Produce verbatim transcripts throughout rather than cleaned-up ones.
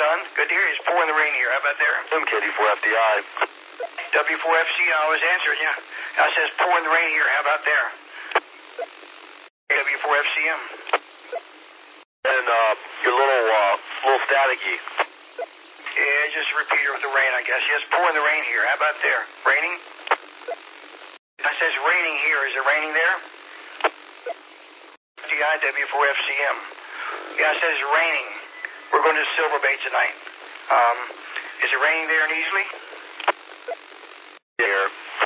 son. Good to hear you. It's pouring the rain here. How about there? I'm K D four F D I. W four F C, I was answering you. I says pouring the rain here. How about there? W four F C M. And uh, you're a little, uh, little staticky. Yeah, just a repeater with the rain, I guess. Yes, pouring the rain here. How about there? Raining? I says raining here. Is it raining there? D I W four F C M. Yeah, it says raining. We're going to Silver Bay tonight. Um, is it raining there in Easley? Here.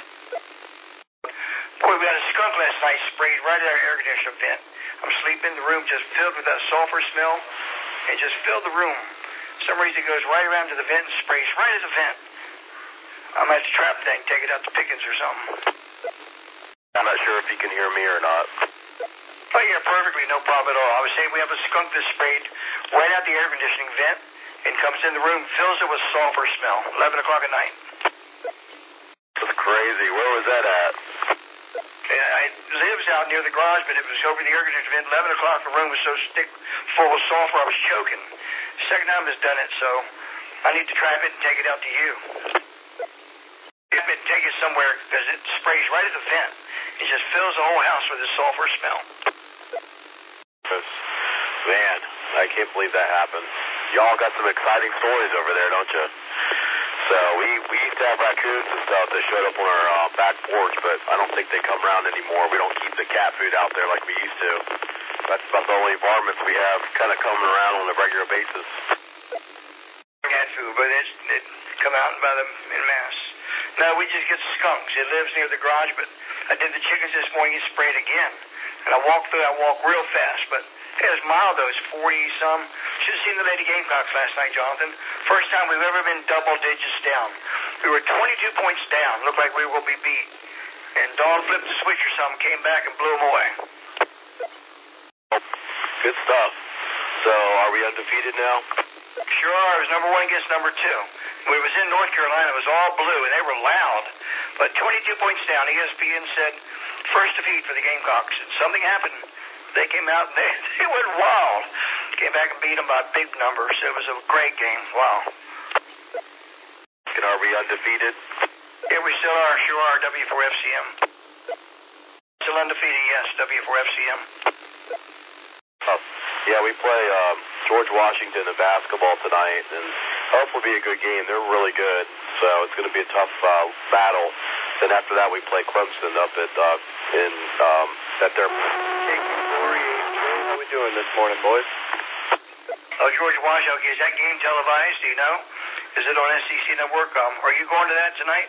Boy, we had a skunk last night sprayed right at our air conditioner vent. I'm sleeping. The room just filled with that sulfur smell. It just filled the room. For some reason it goes right around to the vent and sprays right at the vent. I'm going to have to trap the thing, take it out to Pickens or something. I'm not sure if you can hear me or not. Oh, yeah, perfectly. No problem at all. I was saying we have a skunk that's sprayed right out the air conditioning vent and comes in the room, fills it with sulfur smell. eleven o'clock at night. That's crazy. Where was that at? Yeah, it lives out near the garage, but it was over the air conditioning vent. eleven o'clock, the room was so thick, full of sulfur, I was choking. Second time it's done it, so I need to trap it and take it out to you. Get it and take it somewhere because it sprays right at the vent. It just fills the whole house with the sulfur smell. Man, I can't believe that happened. Y'all got some exciting stories over there, don't you? So we, we used to have raccoons and stuff that showed up on our uh, back porch, but I don't think they come around anymore. We don't keep the cat food out there like we used to. That's about the only varmints we have kind of coming around on a regular basis. Cat food, but it's, it come out by them in mass. No, we just get skunks. It lives near the garage, but I did the chickens this morning. It sprayed again. And I walked through, I walked real fast, but hey, it was mild though. It's forty-some. Should have seen the Lady Gamecocks last night, Jonathan. First time we've ever been double digits down. We were twenty-two points down. Looked like we will be beat. And Dawn flipped the switch or something, came back and blew them away. Good stuff. So, are we undefeated now? Sure are. It was number one against number two. We was in North Carolina. It was all blue, and they were loud. But twenty-two points down. E S P N said first defeat for the Gamecocks. And something happened. They came out and they, they went wild. Came back and beat them by big numbers. It was a great game. Wow. And are we undefeated? Yeah, we still are. Sure are. W four F C M. Still undefeated, yes. W four F C M. Oh, yeah, we play um, George Washington in basketball tonight, and hopefully be a good game. They're really good, so it's going to be a tough uh, battle. Then after that, we play Clemson up at uh, in um, at their. How we doing this morning, boys? Oh, George Washington. Okay, is that game televised? Do you know? Is it on S E C Network? Um, are you going to that tonight?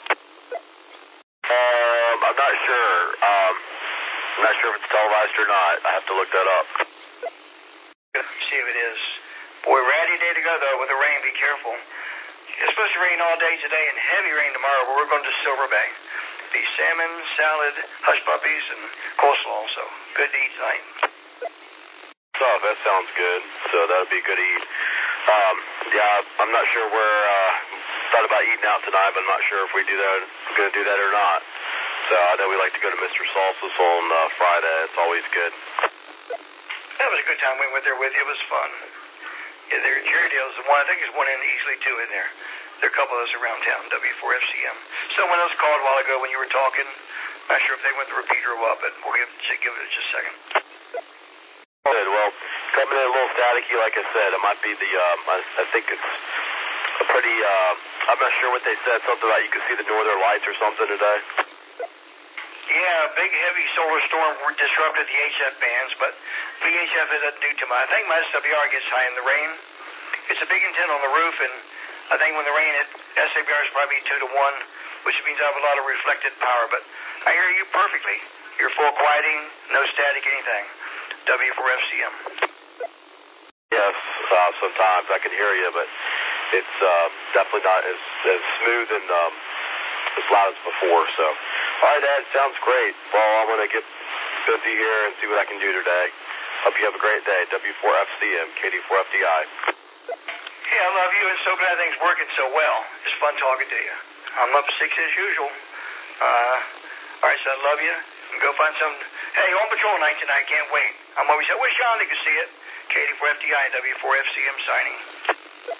Um, I'm not sure. Um, I'm not sure if it's televised or not. I have to look that up. See if it is. Boy, ratty day to go though with the rain. Be careful. It's supposed to rain all day today and heavy rain tomorrow, but we're going to Silver Bay. Be salmon, salad, hush puppies, and coleslaw. So good to eat tonight. Oh, that sounds good. So that would be good to eat. Um, yeah, I'm not sure where. Uh, thought about eating out tonight, but I'm not sure if we do that. Going to do that or not. So I know we like to go to Mister Salsa's on uh, Friday. It's always good. That was a good time. We went there with you. It was fun. Yeah, there Cherrydale's the one. I think there's one in Easley too in there. There are a couple of us around town. W four F C M. Someone else called a while ago when you were talking. Not sure if they went the repeater or what, but we'll give, give it just a second. Good. Well, coming in a little staticky, like I said, it might be the. Um, I, I think it's a pretty. Uh, I'm not sure what they said. Something about you can see the northern lights or something today. Yeah, a big heavy solar storm disrupted the H F bands, but V H F isn't due to my. I think my S W R gets high in the rain. It's a big antenna on the roof, and I think when the rain hit, S W R is probably two to one, which means I have a lot of reflected power. But I hear you perfectly. You're full quieting, no static, anything. W four F C M. Yes, uh, sometimes I can hear you, but it's uh, definitely not as, as smooth and um, as loud as before. So, all right, Dad, sounds great. Well, I'm going to get busy here and see what I can do today. Hope you have a great day. W four F C M, K D four F D I. Yeah, I love you, and so glad things working so well. It's fun talking to you. I'm up six as usual. Uh, all right, so I love you. Go find some. Hey, on patrol night tonight. Can't wait. I'm always. I wish Sean could see it. K D four F D I, W four F C M signing.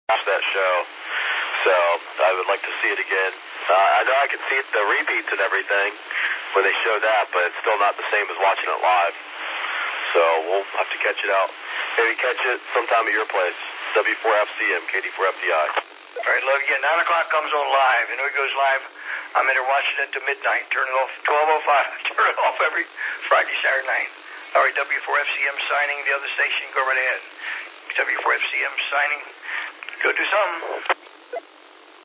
watch that show. So I would like to see it again. Uh, I know I can see it, the repeats and everything when they show that, but it's still not the same as watching it live. So we'll have to catch it out. Maybe catch it sometime at your place. W four F C M, K D four F D I. All right, love you. nine o'clock comes on live. And when it goes live, I'm in there watching it to midnight. Turn it off twelve oh five. Turn it off every Friday, Saturday night. All right, W four F C M signing. The other station, go right ahead. W four F C M signing. Go do something.